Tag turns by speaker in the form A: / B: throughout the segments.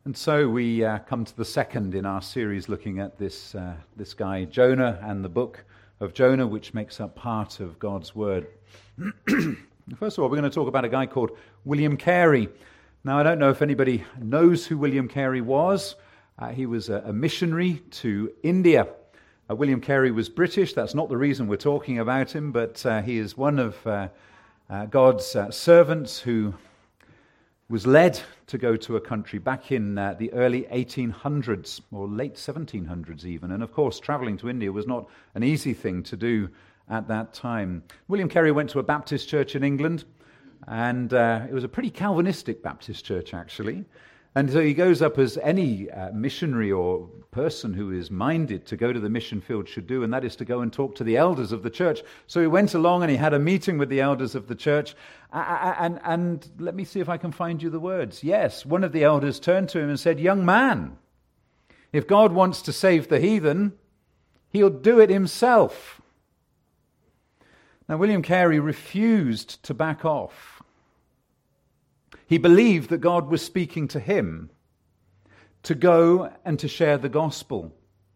A: And so we come to the second in our series looking at this guy Jonah and the book of Jonah, which makes up part of God's Word. First of all, we're going to talk about a guy called William Carey. Now, I don't know if anybody knows who William Carey was. He was a missionary to India. William Carey was British. That's not the reason we're talking about him, but he is one of God's servants who was led to go to a country back in the early 1800s, or late 1700s even. And of course, traveling to India was not an easy thing to do at that time. William Carey went to a Baptist church in England, and it was a pretty Calvinistic Baptist church, actually. And so he goes up as any missionary or person who is minded to go to the mission field should do, and that is to go and talk to the elders of the church. So he went along and he had a meeting with the elders of the church, and let me see if I can find you the words. Yes, one of the elders turned to him and said, "Young man, if God wants to save the heathen, he'll do it himself." Now, William Carey refused to back off. He believed that God was speaking to him to go and to share the gospel.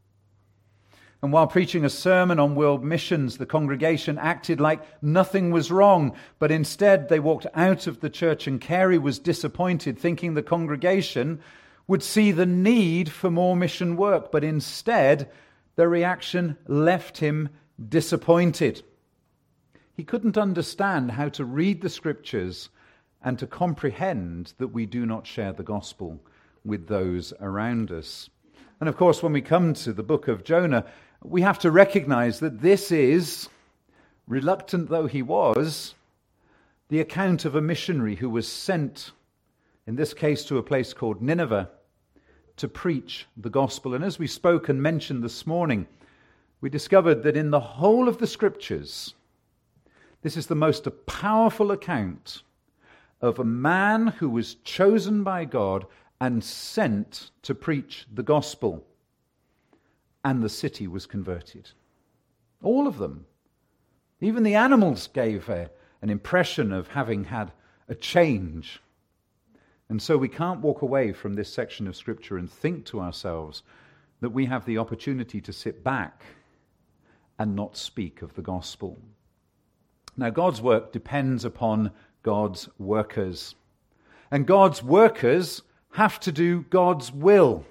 A: And while preaching a sermon on world missions, the congregation acted like nothing was wrong, but instead they walked out of the church, and Carey was disappointed, thinking the congregation would see the need for more mission work, but instead their reaction left him disappointed. He couldn't understand how to read the scriptures and to comprehend that we do not share the gospel with those around us. And of course, when we come to the book of Jonah, we have to recognize that this is, reluctant though he was, the account of a missionary who was sent, in this case to a place called Nineveh, to preach the gospel. And as we spoke and mentioned this morning, we discovered that in the whole of the scriptures, this is the most powerful account of a man who was chosen by God and sent to preach the gospel. And the city was converted. All of them. Even the animals gave an impression of having had a change. And so we can't walk away from this section of Scripture and think to ourselves that we have the opportunity to sit back and not speak of the gospel. Now, God's work depends upon God's workers. And God's workers have to do God's will,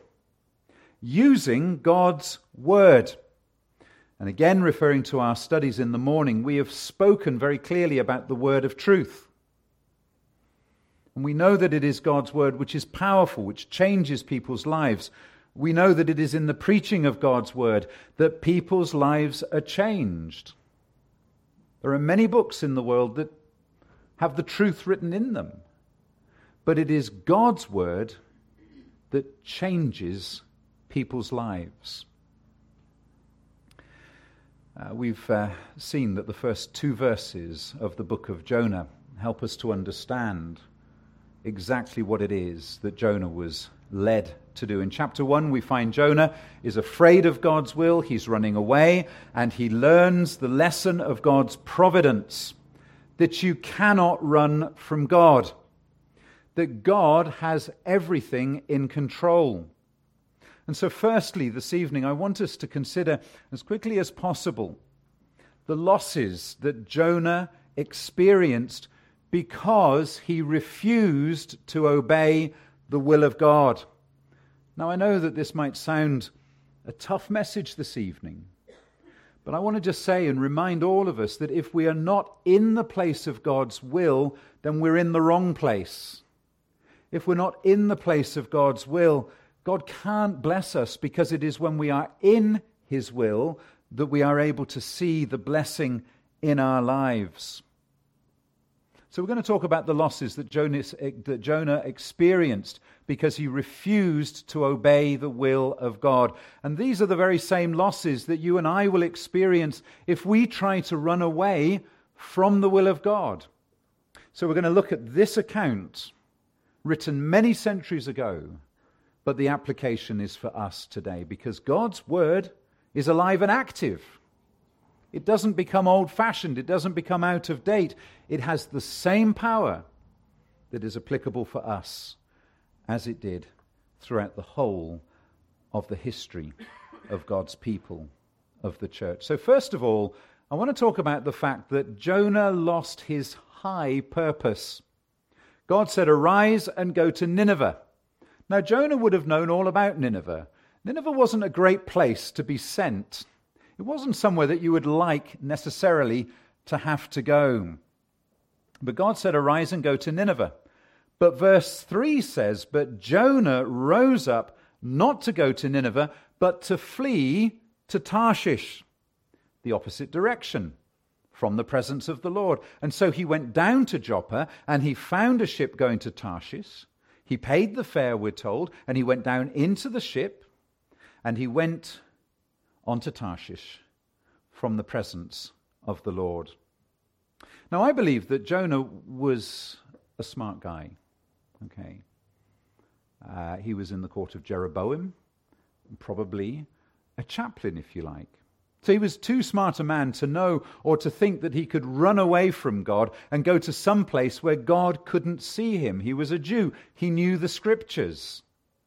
A: using God's word. And again, referring to our studies in the morning, we have spoken very clearly about the word of truth. And we know that it is God's word which is powerful, which changes people's lives. We know that it is in the preaching of God's word that people's lives are changed. There are many books in the world that have the truth written in them. But it is God's word that changes people's lives. We've seen that the first two verses of the book of Jonah help us to understand exactly what it is that Jonah was led to do. In chapter 1, we find Jonah is afraid of God's will. He's running away, and he learns the lesson of God's providence, that you cannot run from God, that God has everything in control. And so firstly, this evening, I want us to consider as quickly as possible the losses that Jonah experienced because he refused to obey the will of God. Now, I know that this might sound a tough message this evening, but I want to just say and remind all of us that if we are not in the place of God's will, then we're in the wrong place. If we're not in the place of God's will, God can't bless us, because it is when we are in His will that we are able to see the blessing in our lives. So we're going to talk about the losses that Jonah experienced because he refused to obey the will of God. And these are the very same losses that you and I will experience if we try to run away from the will of God. So we're going to look at this account written many centuries ago, but the application is for us today because God's word is alive and active. It doesn't become old-fashioned. It doesn't become out of date. It has the same power that is applicable for us as it did throughout the whole of the history of God's people, of the church. So first of all, I want to talk about the fact that Jonah lost his high purpose. God said, "Arise and go to Nineveh." Now, Jonah would have known all about Nineveh. Nineveh wasn't a great place to be sent. It wasn't somewhere that you would like necessarily to have to go. But God said, "Arise and go to Nineveh." But verse 3 says, "But Jonah rose up not to go to Nineveh, but to flee to Tarshish," the opposite direction from the presence of the Lord. And so he went down to Joppa, and he found a ship going to Tarshish. He paid the fare, we're told, and he went down into the ship, and he went on to Tarshish from the presence of the Lord. Now, I believe that Jonah was a smart guy. Okay, he was in the court of Jeroboam, probably a chaplain, if you like. So he was too smart a man to know or to think that he could run away from God and go to some place where God couldn't see him. He was a Jew. He knew the scriptures.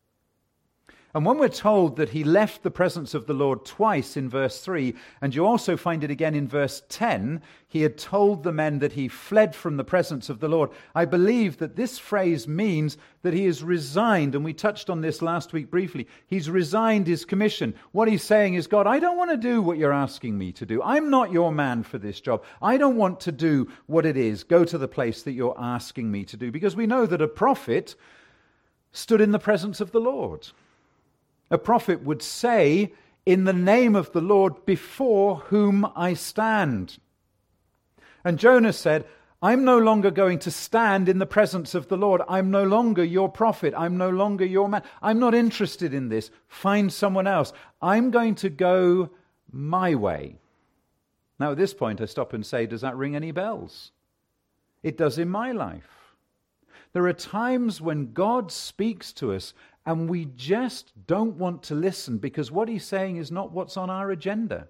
A: And when we're told that he left the presence of the Lord twice in verse 3, and you also find it again in verse 10, he had told the men that he fled from the presence of the Lord. I believe that this phrase means that he has resigned, and we touched on this last week briefly. He's resigned his commission. What he's saying is, God, I don't want to do what you're asking me to do. I'm not your man for this job. I don't want to do what it is, go to the place that you're asking me to do. Because we know that a prophet stood in the presence of the Lord. A prophet would say, "In the name of the Lord before whom I stand." And Jonah said, "I'm no longer going to stand in the presence of the Lord. I'm no longer your prophet. I'm no longer your man. I'm not interested in this. Find someone else. I'm going to go my way." Now at this point I stop and say, does that ring any bells? It does in my life. There are times when God speaks to us and we just don't want to listen because what he's saying is not what's on our agenda.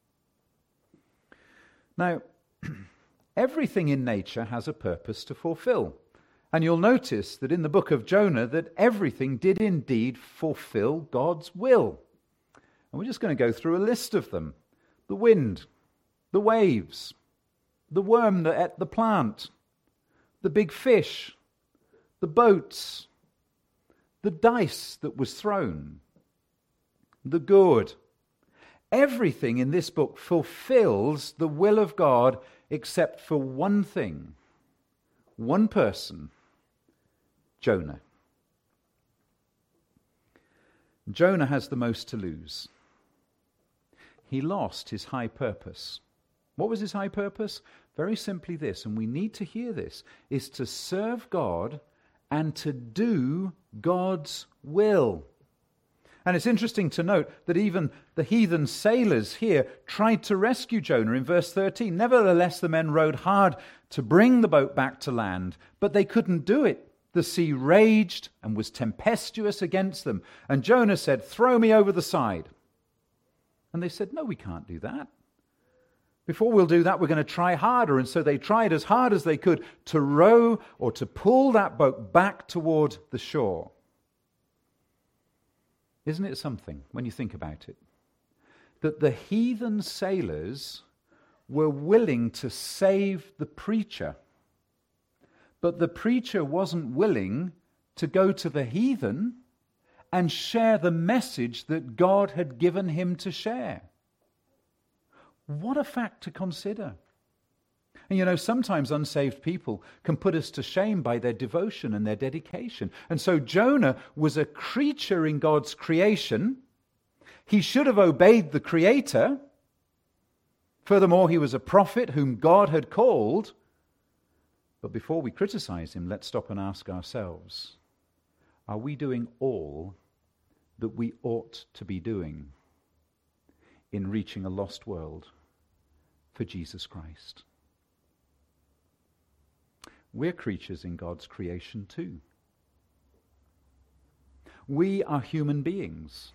A: Now, everything in nature has a purpose to fulfill. And you'll notice that in the book of Jonah that everything did indeed fulfill God's will. And we're just going to go through a list of them. The wind, the waves, the worm that ate the plant, the big fish, the boats, the dice that was thrown, the gourd. Everything in this book fulfills the will of God except for one thing, one person, Jonah. Jonah has the most to lose. He lost his high purpose. What was his high purpose? Very simply this, and we need to hear this, is to serve God and to do God's will. And it's interesting to note that even the heathen sailors here tried to rescue Jonah in verse 13. Nevertheless, the men rowed hard to bring the boat back to land, but they couldn't do it. The sea raged and was tempestuous against them. And Jonah said, "Throw me over the side." And they said, "No, we can't do that. Before we'll do that, we're going to try harder." And so they tried as hard as they could to row or to pull that boat back toward the shore. Isn't it something when you think about it? That the heathen sailors were willing to save the preacher, but the preacher wasn't willing to go to the heathen and share the message that God had given him to share. What a fact to consider. And you know, sometimes unsaved people can put us to shame by their devotion and their dedication. And so Jonah was a creature in God's creation. He should have obeyed the Creator. Furthermore, he was a prophet whom God had called. But before we criticize him, let's stop and ask ourselves, are we doing all that we ought to be doing in reaching a lost world for Jesus Christ? We're creatures in God's creation too. We are human beings.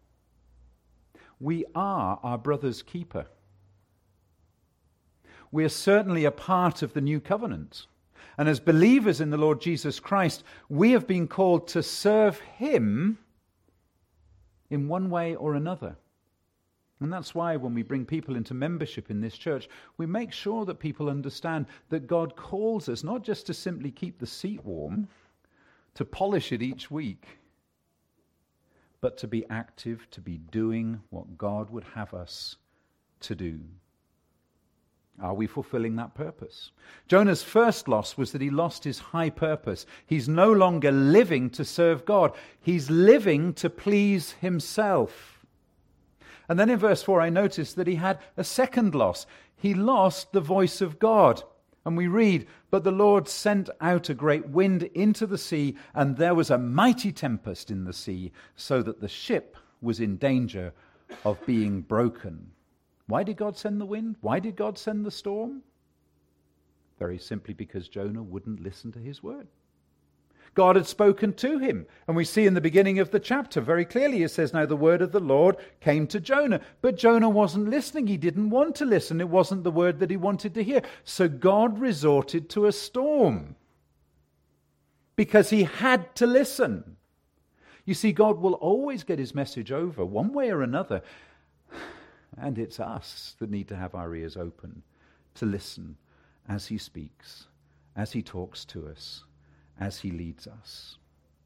A: We are our brother's keeper. We are certainly a part of the new covenant. And as believers in the Lord Jesus Christ, we have been called to serve him in one way or another. And that's why when we bring people into membership in this church, we make sure that people understand that God calls us not just to simply keep the seat warm, to polish it each week, but to be active, to be doing what God would have us to do. Are we fulfilling that purpose? Jonah's first loss was that he lost his high purpose. He's no longer living to serve God. He's living to please himself. And then in verse 4, I noticed that he had a second loss. He lost the voice of God. And we read, "But the Lord sent out a great wind into the sea, and there was a mighty tempest in the sea, so that the ship was in danger of being broken." Why did God send the wind? Why did God send the storm? Very simply because Jonah wouldn't listen to his word. God had spoken to him. And we see in the beginning of the chapter very clearly it says, "Now the word of the Lord came to Jonah." But Jonah wasn't listening. He didn't want to listen. It wasn't the word that he wanted to hear. So God resorted to a storm because he had to listen. You see, God will always get his message over one way or another. And it's us that need to have our ears open to listen as he speaks, as he talks to us, as he leads us.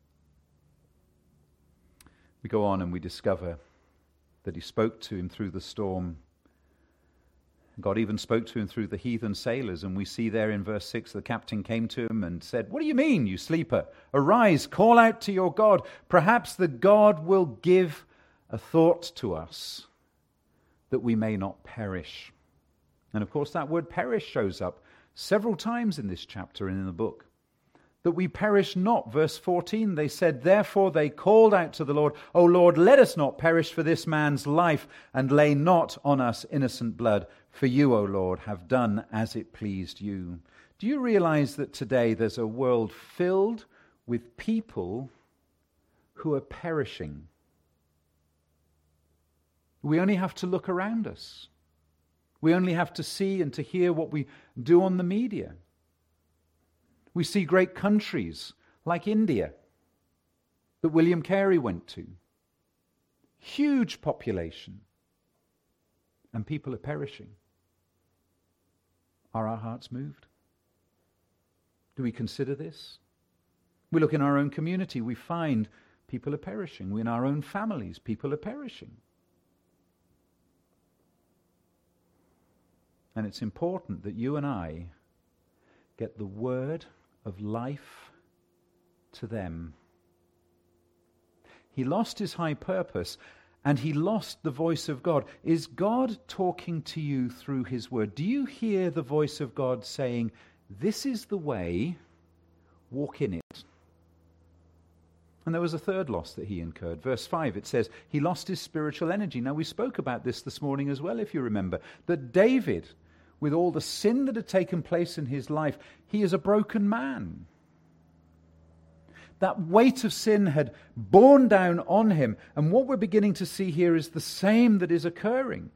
A: We go on and we discover that he spoke to him through the storm. God even spoke to him through the heathen sailors, and we see there in verse 6, the captain came to him and said, "What do you mean, you sleeper? Arise, call out to your God. Perhaps the God will give a thought to us that we may not perish." And of course that word perish shows up several times in this chapter and in the book. That we perish not. Verse 14, they said, "Therefore they called out to the Lord, O Lord, let us not perish for this man's life, and lay not on us innocent blood. For you, O Lord, have done as it pleased you." Do you realize that today there's a world filled with people who are perishing? We only have to look around us. We only have to see and to hear what we do on the media. We see great countries like India that William Carey went to. Huge population. And people are perishing. Are our hearts moved? Do we consider this? We look in our own community, we find people are perishing. In our own families, people are perishing. And it's important that you and I get the word of life to them. He lost his high purpose and he lost the voice of God. Is God talking to you through his word? Do you hear the voice of God saying, "This is the way, walk in it"? And there was a third loss that he incurred. Verse 5, it says, he lost his spiritual energy. Now we spoke about this morning as well, if you remember, that David, with all the sin that had taken place in his life, he is a broken man. That weight of sin had borne down on him. And what we're beginning to see here is the same that is occurring.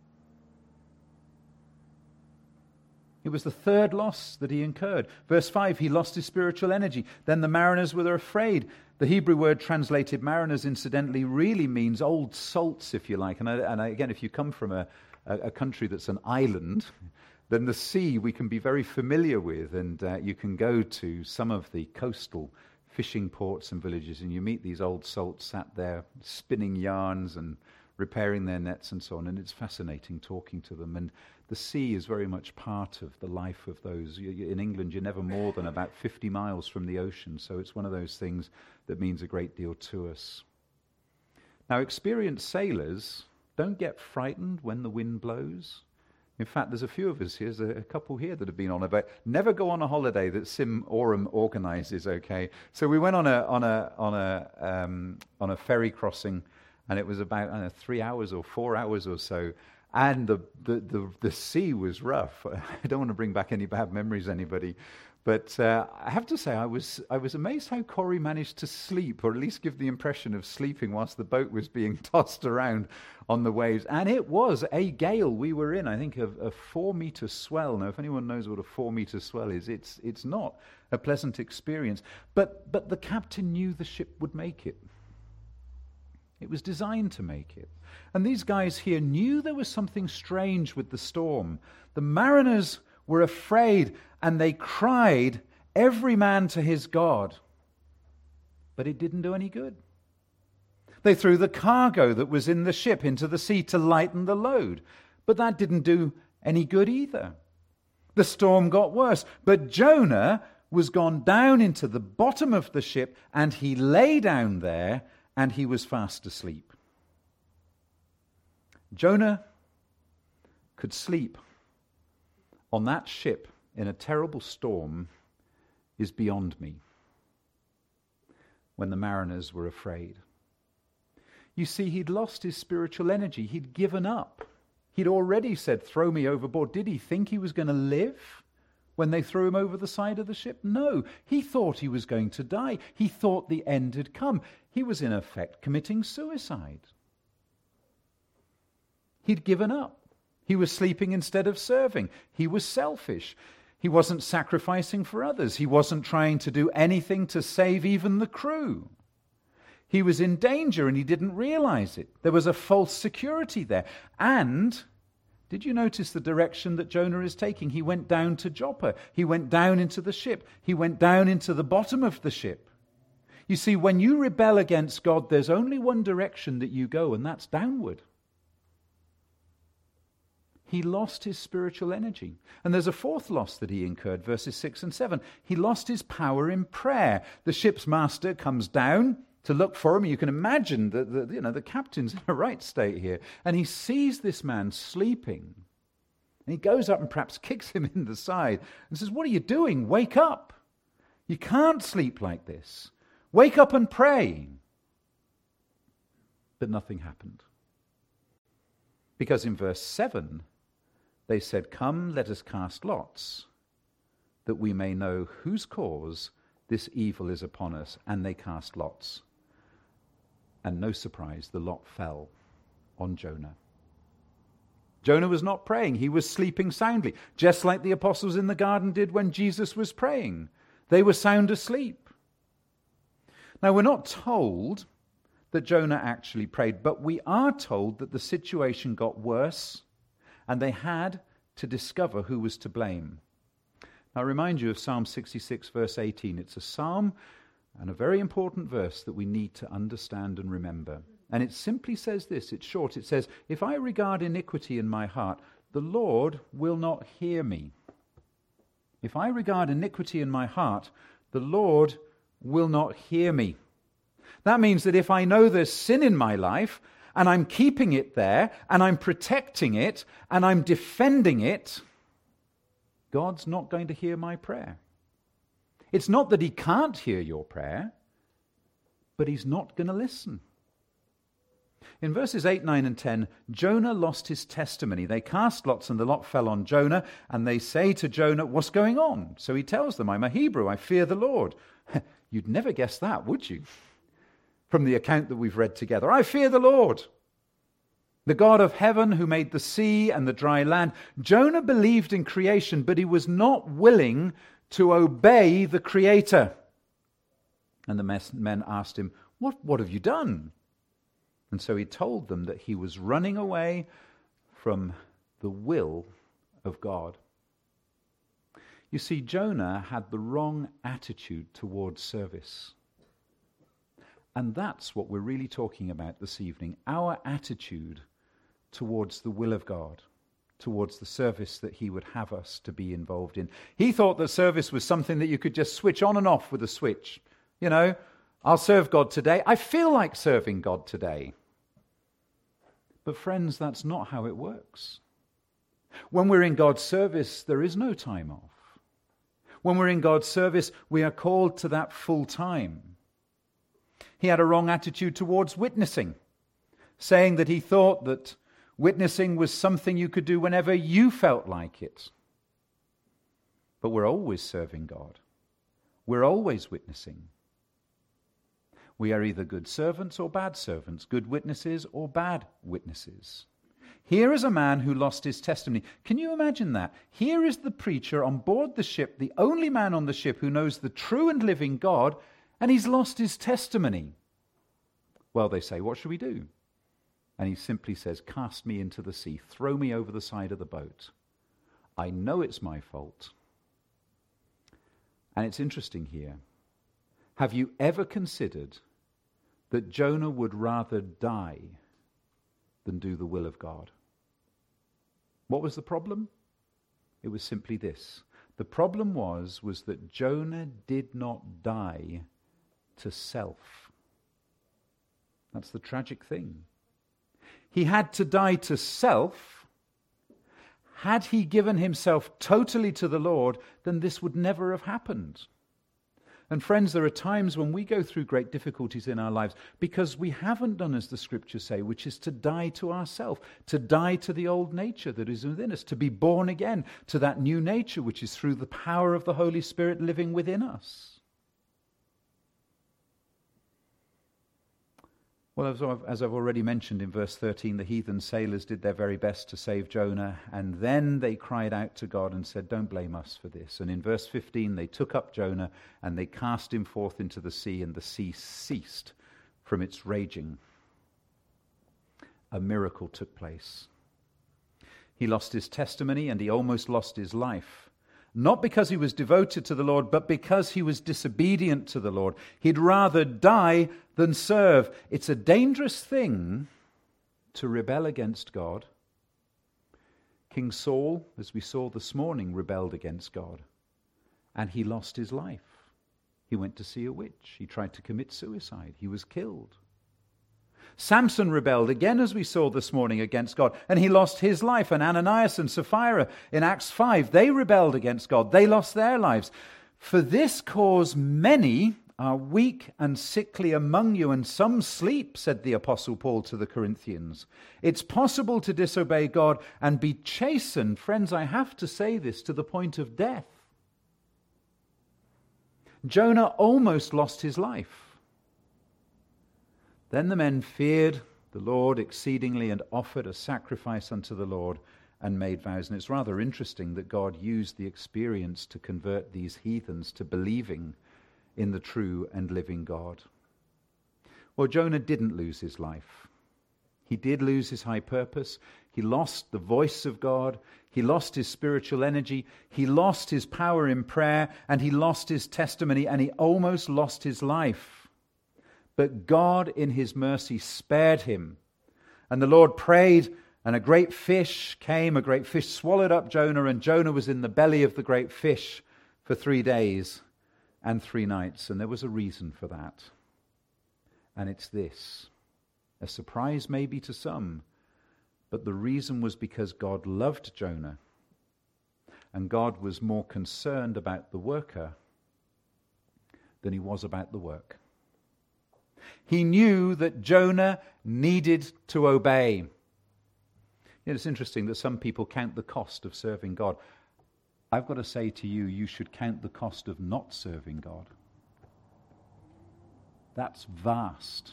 A: It was the third loss that he incurred. Verse 5, he lost his spiritual energy. Then the mariners were afraid. The Hebrew word translated mariners, incidentally, really means old salts, if you like. And again, if you come from a country that's an island, then the sea we can be very familiar with, and you can go to some of the coastal fishing ports and villages, and you meet these old salts sat there spinning yarns and repairing their nets and so on, and it's fascinating talking to them. And the sea is very much part of the life of those. In England, you're never more than about 50 miles from the ocean, so it's one of those things that means a great deal to us. Now, experienced sailors don't get frightened when the wind blows. In fact, there's a few of us here, there's a couple here that have been on a boat. Never go on a holiday that Sim Aurum organises, okay? So we went on a ferry crossing, and it was about 3 hours or 4 hours or so, and the sea was rough. I don't want to bring back any bad memories, anybody, But I have to say, I was amazed how Corey managed to sleep, or at least give the impression of sleeping whilst the boat was being tossed around on the waves. And it was a gale we were in, I think, a 4-meter swell. Now, if anyone knows what a 4-meter swell is, it's not a pleasant experience. But the captain knew the ship would make it. It was designed to make it. And these guys here knew there was something strange with the storm. The mariners were afraid, and they cried, every man to his God. But it didn't do any good. They threw the cargo that was in the ship into the sea to lighten the load. But that didn't do any good either. The storm got worse. But Jonah was gone down into the bottom of the ship, and he lay down there, and he was fast asleep. Jonah could sleep on that ship in a terrible storm is beyond me. When the mariners were afraid. You see, he'd lost his spiritual energy. He'd given up. He'd already said, throw me overboard. Did he think he was going to live when they threw him over the side of the ship? No. He thought he was going to die. He thought the end had come. He was in effect committing suicide. He'd given up. He was sleeping instead of serving. He was selfish. He wasn't sacrificing for others. He wasn't trying to do anything to save even the crew. He was in danger and he didn't realize it. There was a false security there. And did you notice the direction that Jonah is taking? He went down to Joppa. He went down into the ship. He went down into the bottom of the ship. You see, when you rebel against God, there's only one direction that you go, and that's downward. He lost his spiritual energy. And there's a fourth loss that he incurred, verses 6 and 7. He lost his power in prayer. The ship's master comes down to look for him. You can imagine that the captain's in a right state here. And he sees this man sleeping. And he goes up and perhaps kicks him in the side and says, what are you doing? Wake up. You can't sleep like this. Wake up and pray. But nothing happened. Because in verse 7, they said, come, let us cast lots, that we may know whose cause this evil is upon us. And they cast lots. And no surprise, the lot fell on Jonah. Jonah was not praying. He was sleeping soundly, just like the apostles in the garden did when Jesus was praying. They were sound asleep. Now, we're not told that Jonah actually prayed, but we are told that the situation got worse and they had to discover who was to blame. Now, I remind you of Psalm 66, verse 18. It's a psalm and a very important verse that we need to understand and remember. And it simply says this, it's short. It says, if I regard iniquity in my heart, the Lord will not hear me. If I regard iniquity in my heart, the Lord will not hear me. That means that if I know there's sin in my life, and I'm keeping it there, and I'm protecting it, and I'm defending it, God's not going to hear my prayer. It's not that he can't hear your prayer, but he's not going to listen. In verses 8, 9, and 10, Jonah lost his testimony. They cast lots and the lot fell on Jonah, and they say to Jonah, what's going on? So he tells them, I'm a Hebrew, I fear the Lord. You'd never guess that, would you? From the account that we've read together. I fear the Lord, the God of heaven who made the sea and the dry land. Jonah believed in creation, but he was not willing to obey the Creator. And the men asked him, what have you done? And so he told them that he was running away from the will of God. You see, Jonah had the wrong attitude towards service. And that's what we're really talking about this evening, our attitude towards the will of God, towards the service that he would have us to be involved in. He thought that service was something that you could just switch on and off with a switch. You know, I'll serve God today. I feel like serving God today. But friends, that's not how it works. When we're in God's service, there is no time off. When we're in God's service, we are called to that full time. He had a wrong attitude towards witnessing, saying that he thought that witnessing was something you could do whenever you felt like it. But we're always serving God. We're always witnessing. We are either good servants or bad servants, good witnesses or bad witnesses. Here is a man who lost his testimony. Can you imagine that? Here is the preacher on board the ship, the only man on the ship who knows the true and living God, and he's lost his testimony. Well, they say, what should we do? And he simply says, cast me into the sea, throw me over the side of the boat. I know it's my fault. And it's interesting here. Have you ever considered that Jonah would rather die than do the will of God? What was the problem? It was simply this. The problem was that Jonah did not die to self. That's the tragic thing. He had to die to self. Had he given himself totally to the Lord, then this would never have happened. And friends, there are times when we go through great difficulties in our lives because we haven't done as the scriptures say, which is to die to ourselves, to die to the old nature that is within us, to be born again to that new nature which is through the power of the Holy Spirit living within us. Well, as I've already mentioned in verse 13, the heathen sailors did their very best to save Jonah, and then they cried out to God and said, don't blame us for this. And in verse 15, they took up Jonah and they cast him forth into the sea, and the sea ceased from its raging. A miracle took place. He lost his testimony and he almost lost his life. Not because he was devoted to the Lord, but because he was disobedient to the Lord. He'd rather die than serve. It's a dangerous thing to rebel against God. King Saul, as we saw this morning, rebelled against God, and he lost his life. He went to see a witch. He tried to commit suicide. He was killed. Samson rebelled again, as we saw this morning, against God, and he lost his life. And Ananias and Sapphira in Acts 5, they rebelled against God. They lost their lives. For this cause many are weak and sickly among you, and some sleep, said the Apostle Paul to the Corinthians. It's possible to disobey God and be chastened, friends, I have to say this, to the point of death. Jonah almost lost his life. Then the men feared the Lord exceedingly and offered a sacrifice unto the Lord and made vows. And it's rather interesting that God used the experience to convert these heathens to believing in the true and living God. Well, Jonah didn't lose his life. He did lose his high purpose. He lost the voice of God. He lost his spiritual energy. He lost his power in prayer, and he lost his testimony, and he almost lost his life. But God in his mercy spared him. And the Lord prayed, and a great fish came, a great fish swallowed up Jonah, and Jonah was in the belly of the great fish for 3 days and 3 nights. And there was a reason for that. And it's this. A surprise maybe to some, but the reason was because God loved Jonah. And God was more concerned about the worker than he was about the work. He knew that Jonah needed to obey. You know, it's interesting that some people count the cost of serving God. I've got to say to you, you should count the cost of not serving God. That's vast.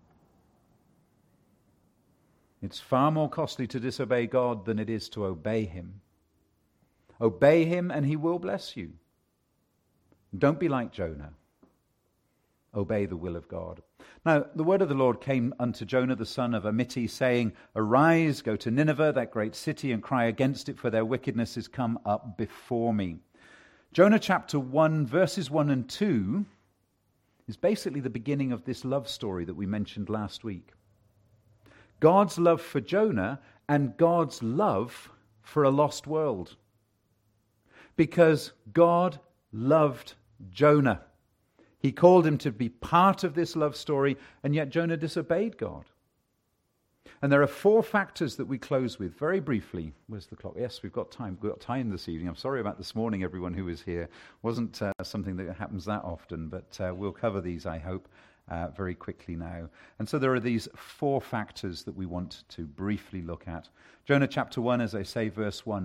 A: It's far more costly to disobey God than it is to obey him. Obey him and he will bless you. Don't be like Jonah. Obey the will of God. Now, the word of the Lord came unto Jonah the son of Amittai, saying, Arise, go to Nineveh, that great city, and cry against it, for their wickedness is come up before me. Jonah chapter 1, verses 1 and 2 is basically the beginning of this love story that we mentioned last week. God's love for Jonah and God's love for a lost world. Because God loved Jonah. He called him to be part of this love story, and yet Jonah disobeyed God. And there are 4 factors that we close with very briefly. Where's the clock? Yes, we've got time. We've got time this evening. I'm sorry about this morning, everyone who was here. It wasn't something that happens that often, but we'll cover these, I hope, very quickly now. And so there are these 4 factors that we want to briefly look at. Jonah chapter 1, as I say, verse 1.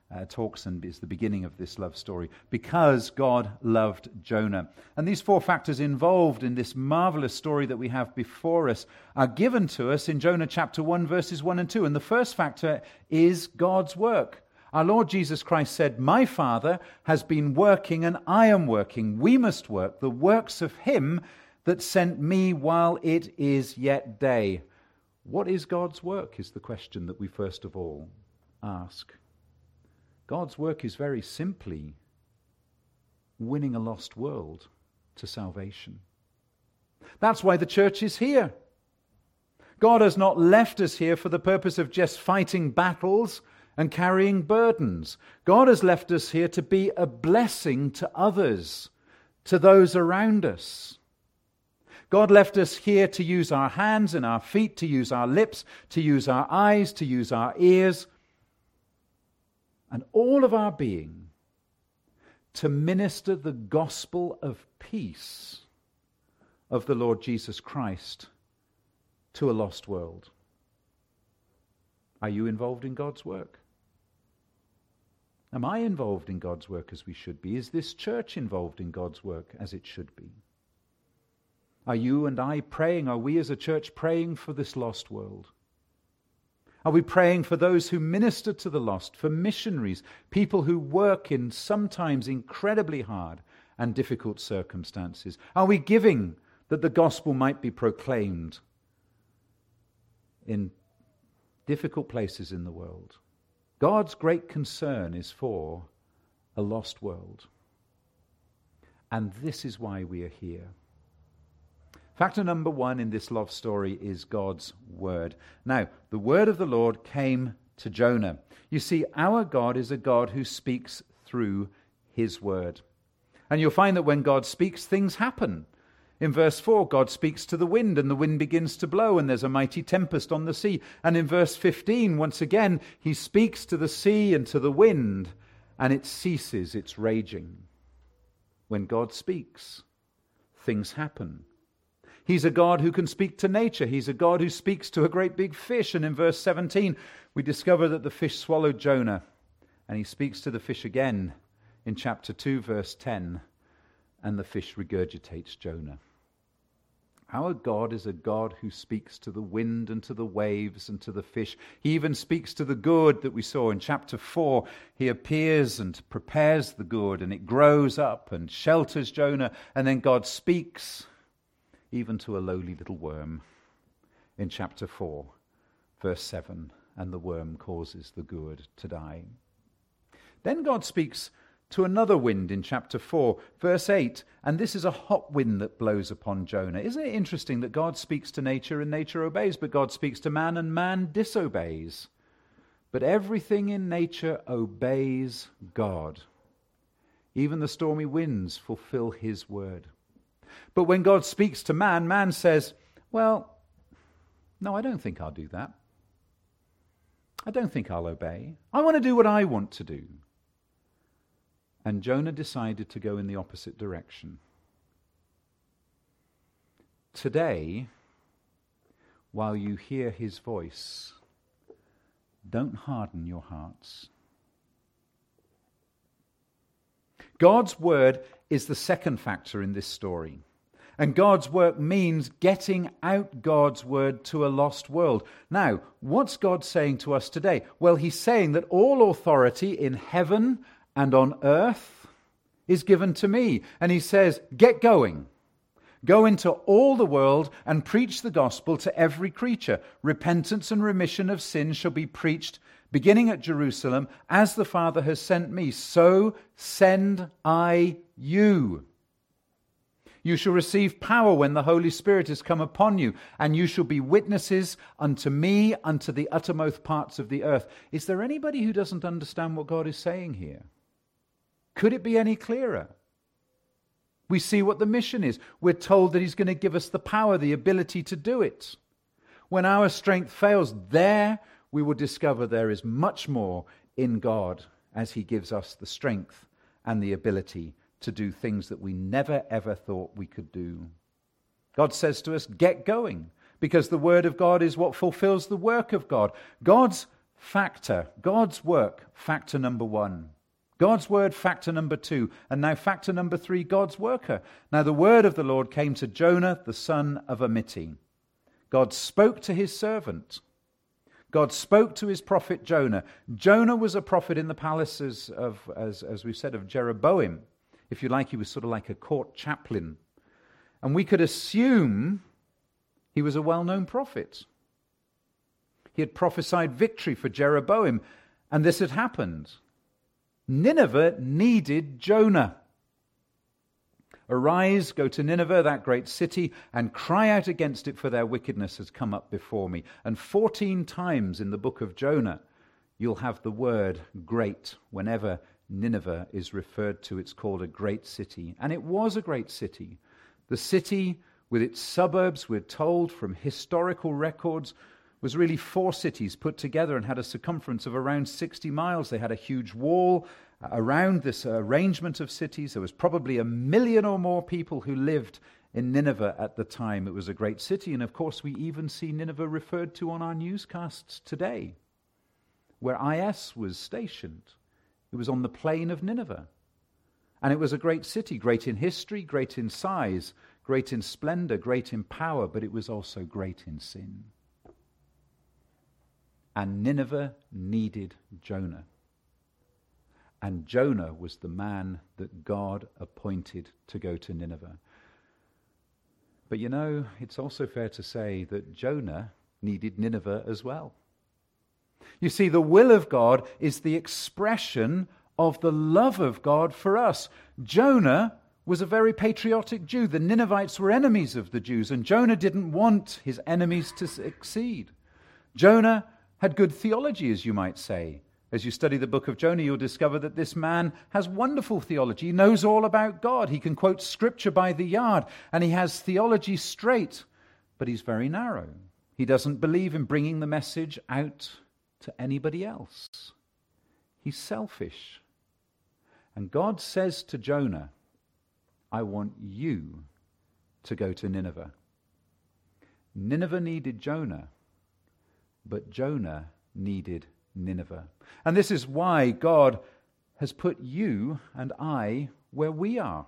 A: talks and is the beginning of this love story. Because God loved Jonah. And these four factors involved in this marvelous story that we have before us are given to us in Jonah chapter 1, verses 1 and 2. And the first factor is God's work. Our Lord Jesus Christ said, "My Father has been working and I am working. We must work the works of him that sent me while it is yet day." What is God's work is the question that we first of all ask. God's work is very simply winning a lost world to salvation. That's why the church is here. God has not left us here for the purpose of just fighting battles and carrying burdens. God has left us here to be a blessing to others, to those around us. God left us here to use our hands and our feet, to use our lips, to use our eyes, to use our ears, and all of our being, to minister the gospel of peace of the Lord Jesus Christ to a lost world. Are you involved in God's work? Am I involved in God's work as we should be? Is this church involved in God's work as it should be? Are you and I praying? Are we as a church praying for this lost world? Are we praying for those who minister to the lost, for missionaries, people who work in sometimes incredibly hard and difficult circumstances? Are we giving that the gospel might be proclaimed in difficult places in the world? God's great concern is for a lost world. And this is why we are here. Factor number one in this love story is God's word. Now, the word of the Lord came to Jonah. You see, our God is a God who speaks through his word. And you'll find that when God speaks, things happen. In verse 4, God speaks to the wind, and the wind begins to blow, and there's a mighty tempest on the sea. And in verse 15, once again, he speaks to the sea and to the wind, and it ceases its raging. When God speaks, things happen. He's a God who can speak to nature. He's a God who speaks to a great big fish. And in verse 17, we discover that the fish swallowed Jonah. And he speaks to the fish again in chapter 2, verse 10. And the fish regurgitates Jonah. Our God is a God who speaks to the wind and to the waves and to the fish. He even speaks to the gourd that we saw in chapter 4. He appears and prepares the gourd, and it grows up and shelters Jonah. And then God speaks even to a lowly little worm in chapter 4, verse 7, and the worm causes the gourd to die. Then God speaks to another wind in chapter 4, verse 8, and this is a hot wind that blows upon Jonah. Isn't it interesting that God speaks to nature and nature obeys, but God speaks to man and man disobeys? But everything in nature obeys God. Even the stormy winds fulfill his word. But when God speaks to man, man says, well, no, I don't think I'll do that. I don't think I'll obey. I want to do what I want to do. And Jonah decided to go in the opposite direction. Today, while you hear his voice, don't harden your hearts. God's word is the second factor in this story. And God's work means getting out God's word to a lost world. Now, what's God saying to us today? Well, he's saying that all authority in heaven and on earth is given to me. And he says, get going. Go into all the world and preach the gospel to every creature. Repentance and remission of sins shall be preached beginning at Jerusalem, as the Father has sent me, so send I you. You shall receive power when the Holy Spirit has come upon you, and you shall be witnesses unto me, unto the uttermost parts of the earth. Is there anybody who doesn't understand what God is saying here? Could it be any clearer? We see what the mission is. We're told that he's going to give us the power, the ability to do it. When our strength fails, there we will discover there is much more in God as he gives us the strength and the ability to do things that we never ever thought we could do. God says to us, get going, because the word of God is what fulfills the work of God. God's factor. God's work, factor number 1. God's word, factor number 2. And now factor number 3, God's worker. Now the word of the Lord came to Jonah, the son of Amittai. God spoke to his servant. God spoke to his prophet Jonah. Jonah was a prophet in the palaces of, as we've said, of Jeroboam. If you like, he was sort of like a court chaplain. And we could assume he was a well-known prophet. He had prophesied victory for Jeroboam, and this had happened. Nineveh needed Jonah. Arise, go to Nineveh, that great city, and cry out against it, for their wickedness has come up before me. And 14 times in the book of Jonah, you'll have the word great whenever Nineveh is referred to. It's called a great city. And it was a great city. The city with its suburbs, we're told from historical records, was really 4 cities put together and had a circumference of around 60 miles. They had a huge wall around this arrangement of cities. There was probably 1 million or more people who lived in Nineveh at the time. It was a great city, and of course we even see Nineveh referred to on our newscasts today, where IS was stationed. It was on the plain of Nineveh. And it was a great city, great in history, great in size, great in splendor, great in power, but it was also great in sin. And Nineveh needed Jonah. And Jonah was the man that God appointed to go to Nineveh. But you know, it's also fair to say that Jonah needed Nineveh as well. You see, the will of God is the expression of the love of God for us. Jonah was a very patriotic Jew. The Ninevites were enemies of the Jews, and Jonah didn't want his enemies to succeed. Jonah had good theology, as you might say. As you study the book of Jonah, you'll discover that this man has wonderful theology. He knows all about God. He can quote scripture by the yard, and he has theology straight, but he's very narrow. He doesn't believe in bringing the message out to anybody else. He's selfish. And God says to Jonah, I want you to go to Nineveh. Nineveh needed Jonah, but Jonah needed Nineveh. And this is why God has put you and I where we are.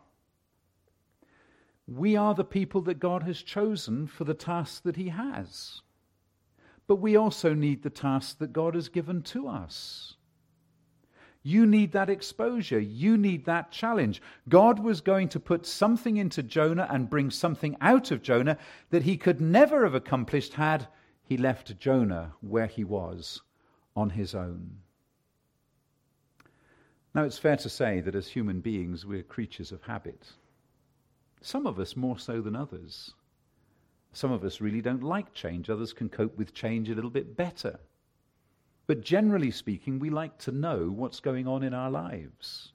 A: We are the people that God has chosen for the task that he has. But we also need the task that God has given to us. You need that exposure. You need that challenge. God was going to put something into Jonah and bring something out of Jonah that he could never have accomplished had he left Jonah where he was on his own. Now, it's fair to say that as human beings, we're creatures of habit. Some of us more so than others. Some of us really don't like change. Others can cope with change a little bit better. But generally speaking, we like to know what's going on in our lives.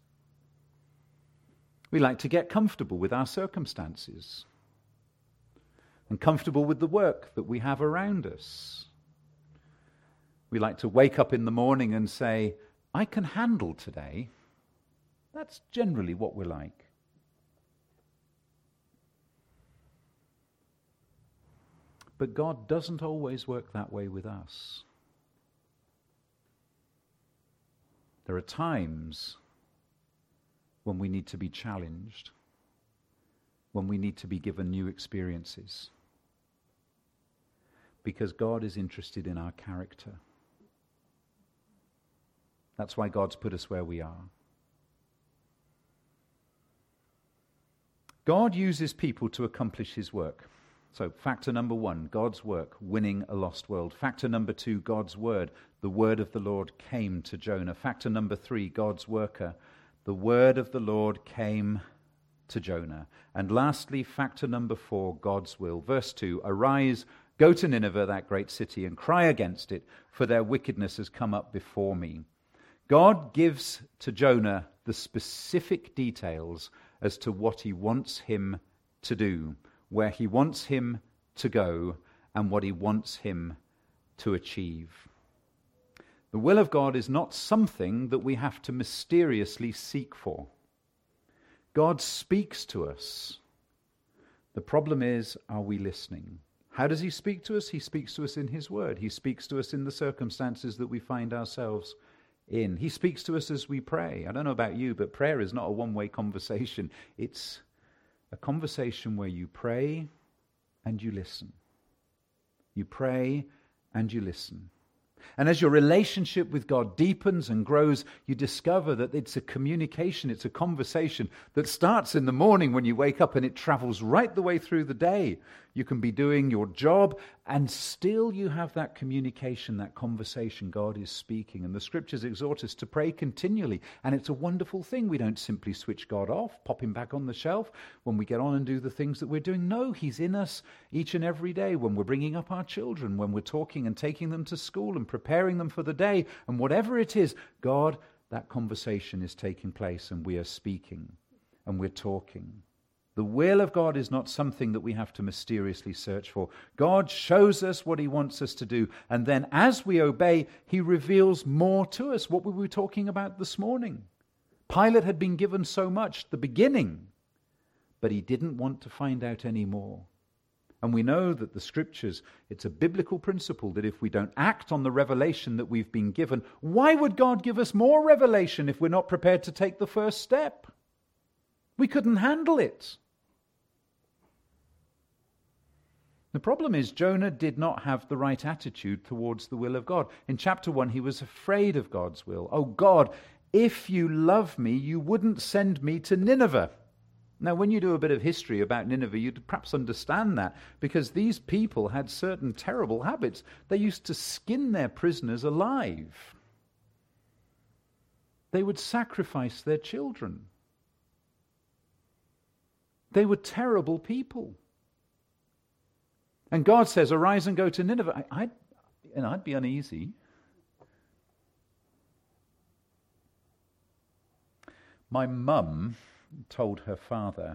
A: We like to get comfortable with our circumstances and comfortable with the work that we have around us. We like to wake up in the morning and say, I can handle today. That's generally what we're like. But God doesn't always work that way with us. There are times when we need to be challenged, when we need to be given new experiences, because God is interested in our character. That's why God's put us where we are. God uses people to accomplish his work. So factor number 1, God's work, winning a lost world. Factor number 2, God's word. The word of the Lord came to Jonah. Factor number 3, God's worker. The word of the Lord came to Jonah. And lastly, factor number 4, God's will. Verse 2, arise, go to Nineveh, that great city, and cry against it, for their wickedness has come up before me. God gives to Jonah the specific details as to what he wants him to do, where he wants him to go, and what he wants him to achieve. The will of God is not something that we have to mysteriously seek for. God speaks to us. The problem is, are we listening? How does he speak to us? He speaks to us in his word. He speaks to us in the circumstances that we find ourselves in. He speaks to us as we pray. I don't know about you, but prayer is not a one-way conversation. It's a conversation where you pray and you listen. You pray and you listen. And as your relationship with God deepens and grows, you discover that it's a communication, it's a conversation that starts in the morning when you wake up and it travels right the way through the day. You can be doing your job and still you have that communication, that conversation. God is speaking. And the scriptures exhort us to pray continually. And it's a wonderful thing. We don't simply switch God off, pop him back on the shelf when we get on and do the things that we're doing. No, he's in us each and every day when we're bringing up our children, when we're talking and taking them to school and preparing them for the day. And whatever it is, God, that conversation is taking place and we are speaking and we're talking. The will of God is not something that we have to mysteriously search for. God shows us what he wants us to do. And then as we obey, he reveals more to us. What were we talking about this morning? Pilate had been given so much at the beginning, but he didn't want to find out any more. And we know that the scriptures, it's a biblical principle that if we don't act on the revelation that we've been given, why would God give us more revelation if we're not prepared to take the first step? We couldn't handle it. The problem is Jonah did not have the right attitude towards the will of God. In chapter 1, he was afraid of God's will. Oh God, if you love me, you wouldn't send me to Nineveh. Now, when you do a bit of history about Nineveh, you'd perhaps understand that, because these people had certain terrible habits. They used to skin their prisoners alive. They would sacrifice their children. They were terrible people. And God says, arise and go to Nineveh. I'd be uneasy. My mum told her father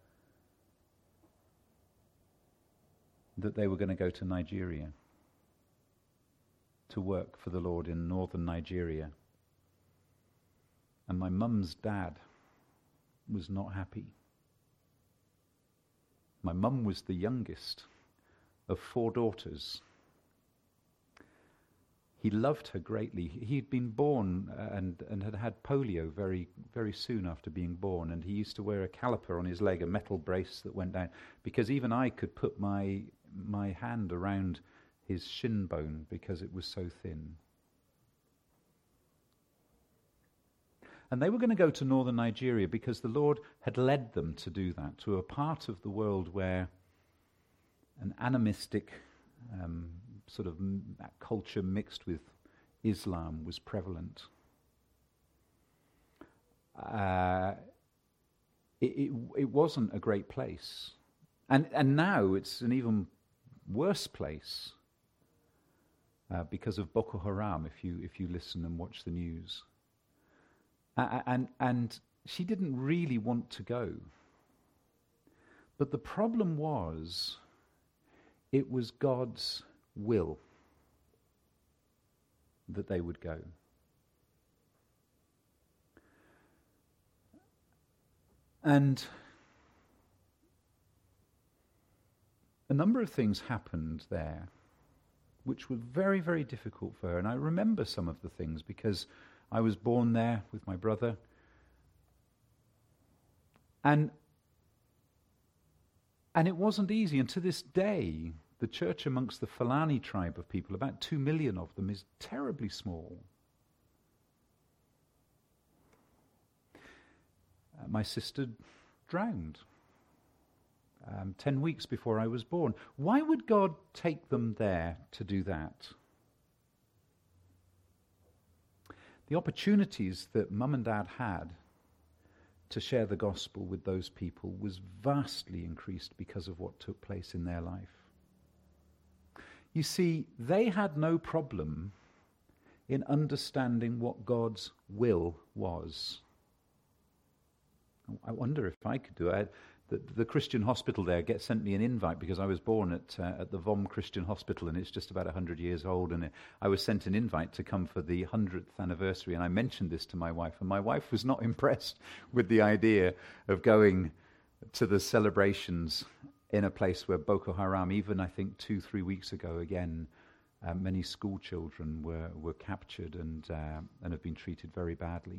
A: that they were going to go to Nigeria to work for the Lord in northern Nigeria. And my mum's dad was not happy. My mum was the youngest of 4 daughters. He loved her greatly. He'd been born and had had polio very, very soon after being born, and he used to wear a caliper on his leg, a metal brace that went down, because even I could put my hand around his shin bone because it was so thin. And they were going to go to northern Nigeria because the Lord had led them to do that, to a part of the world where an animistic sort of culture mixed with Islam was prevalent. It wasn't a great place. And now it's an even worse place because of Boko Haram, if you listen and watch the news. And she didn't really want to go. But the problem was, it was God's will that they would go. And a number of things happened there which were very, very difficult for her. And I remember some of the things because I was born there with my brother. And it wasn't easy. And to this day, the church amongst the Fulani tribe of people, about 2 million of them, is terribly small. My sister drowned 10 weeks before I was born. Why would God take them there to do that? The opportunities that Mum and Dad had to share the gospel with those people was vastly increased because of what took place in their life. You see, they had no problem in understanding what God's will was. I wonder if I could do it. The Christian hospital there sent me an invite because I was born at the Vom Christian Hospital, and it's just about 100 years old, and I was sent an invite to come for the 100th anniversary, and I mentioned this to my wife, and my wife was not impressed with the idea of going to the celebrations in a place where Boko Haram, even I think 2-3 weeks ago, again, many school children were captured and have been treated very badly.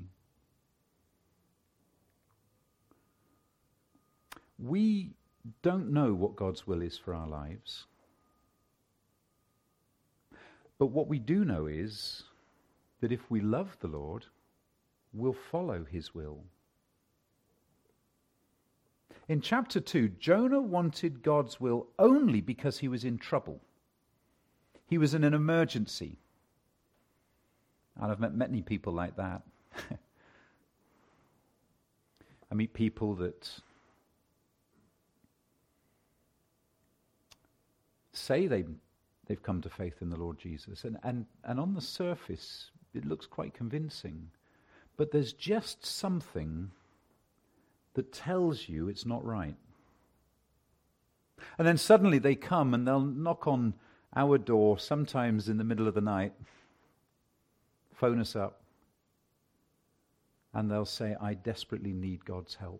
A: We don't know what God's will is for our lives. But what we do know is that if we love the Lord, we'll follow his will. In chapter 2, Jonah wanted God's will only because he was in trouble. He was in an emergency. And I've met many people like that. I meet people that say they've come to faith in the Lord Jesus, and on the surface it looks quite convincing, but there's just something that tells you it's not right. And then suddenly they come and they'll knock on our door, sometimes in the middle of the night, phone us up, and they'll say, I desperately need God's help.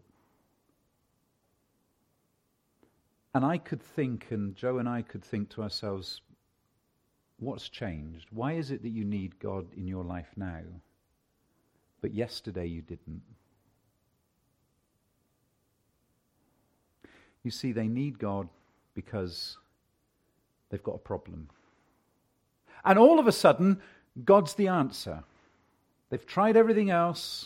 A: And I could think, and Joe and I could think to ourselves, what's changed? Why is it that you need God in your life now, but yesterday you didn't? You see, they need God because they've got a problem. And all of a sudden, God's the answer. They've tried everything else,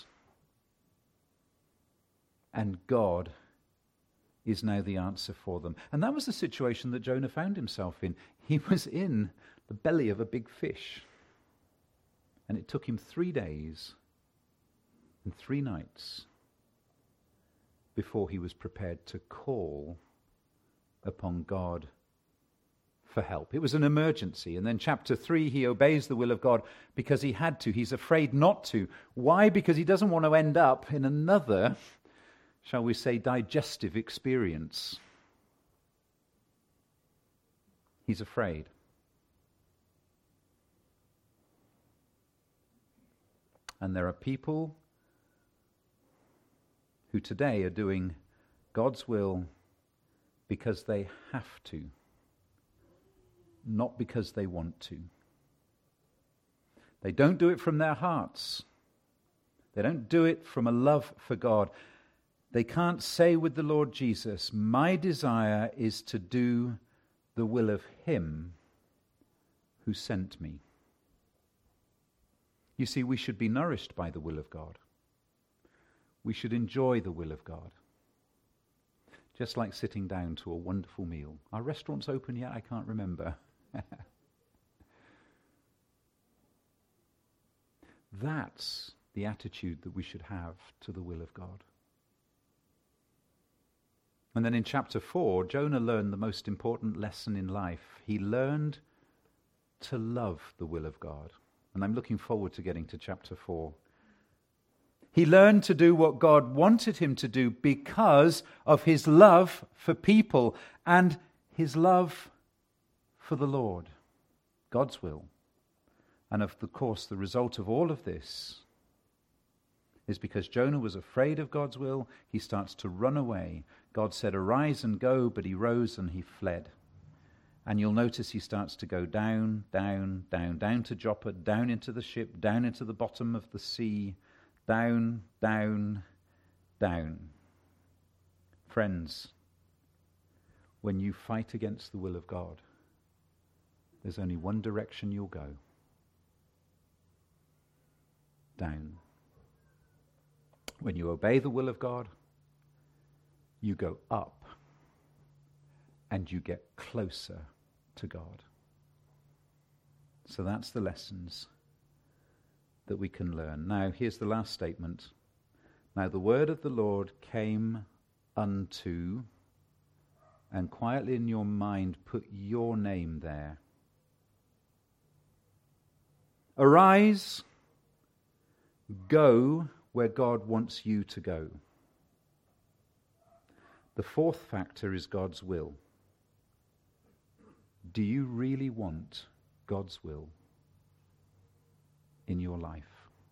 A: and God is now the answer for them. And that was the situation that Jonah found himself in. He was in the belly of a big fish. And it took him 3 days and 3 nights before he was prepared to call upon God for help. It was an emergency. And then chapter 3, he obeys the will of God because he had to. He's afraid not to. Why? Because he doesn't want to end up in another, shall we say, digestive experience. He's afraid. And there are people who today are doing God's will because they have to, not because they want to. They don't do it from their hearts. They don't do it from a love for God. They can't say with the Lord Jesus, my desire is to do the will of him who sent me. You see, we should be nourished by the will of God. We should enjoy the will of God. Just like sitting down to a wonderful meal. Are restaurants open yet? I can't remember. That's the attitude that we should have to the will of God. And then in chapter 4, Jonah learned the most important lesson in life. He learned to love the will of God. And I'm looking forward to getting to chapter 4. He learned to do what God wanted him to do because of his love for people and his love for the Lord, God's will. And of course, the result of all of this is because Jonah was afraid of God's will, he starts to run away. God said, arise and go, but he rose and he fled. And you'll notice he starts to go down, down, down, down to Joppa, down into the ship, down into the bottom of the sea, down, down, down. Friends, when you fight against the will of God, there's only one direction you'll go. Down. When you obey the will of God, you go up and you get closer to God. So that's the lessons that we can learn. Now, here's the last statement. Now the word of the Lord came unto, and quietly in your mind put your name there. Arise, go where God wants you to go. The fourth factor is God's will. Do you really want God's will in your life?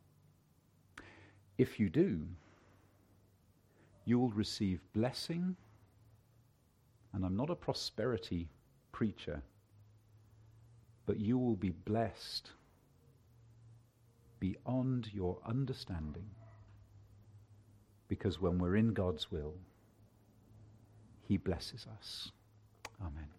A: If you do, you will receive blessing And I'm not a prosperity preacher, but you will be blessed beyond your understanding, because when we're in God's will, he blesses us. Amen.